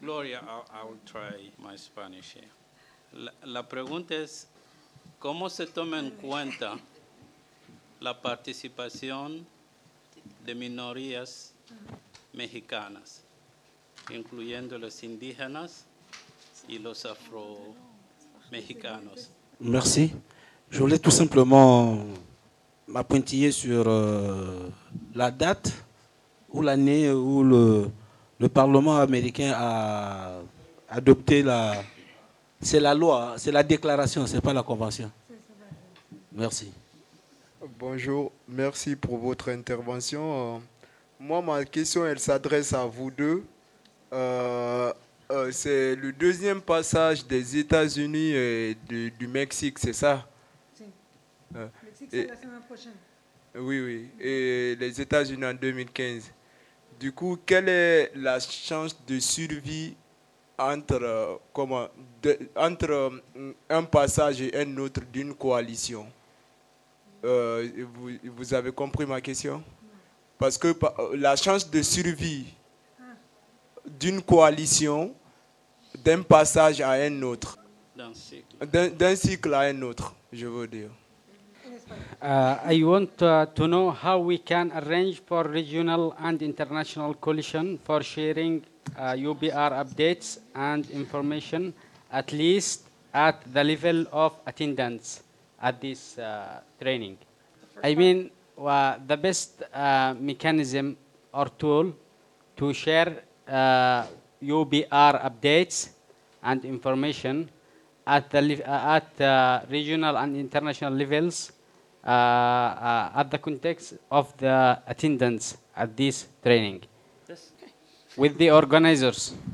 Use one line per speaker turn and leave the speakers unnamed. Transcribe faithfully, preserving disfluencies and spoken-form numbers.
Gloria, I, I will try my Spanish here. La, la pregunta es, ¿cómo se toma en cuenta la participación de minorías mexicanas, incluyendo los indígenas y los afro-mexicanos?
Merci. Je voulais tout simplement m'appuyer sur euh, la date ou l'année où le, le Parlement américain a adopté la... C'est la loi, c'est la déclaration, ce n'est pas la convention. Merci.
Bonjour, merci pour votre intervention. Euh, moi, ma question, elle s'adresse à vous deux. Euh, euh, c'est le deuxième passage des États-Unis et de- du Mexique, c'est ça?
Sí.
Euh,
Mexique,
et-
c'est la semaine prochaine.
oui, oui. Et les États-Unis en deux mille quinze. Du coup, quelle est la chance de survie entre, euh, comment, de- entre euh, un passage et un autre d'une coalition? Euh, vous, vous avez compris ma question? Parce que pa- la chance de survie d'une coalition, d'un passage à un autre,
D'un cycle.
d'un d'un cycle à un autre, je veux dire.
Uh, I want uh, to know how we can arrange for regional and international coalition for sharing uh, U B R updates and information, at least at the level of attendance at this uh, training. I mean, uh, the best uh, mechanism or tool to share uh, U B R updates and information at the li- uh, at uh, regional and international levels uh, uh, at the context of the attendance at this training with the organizers.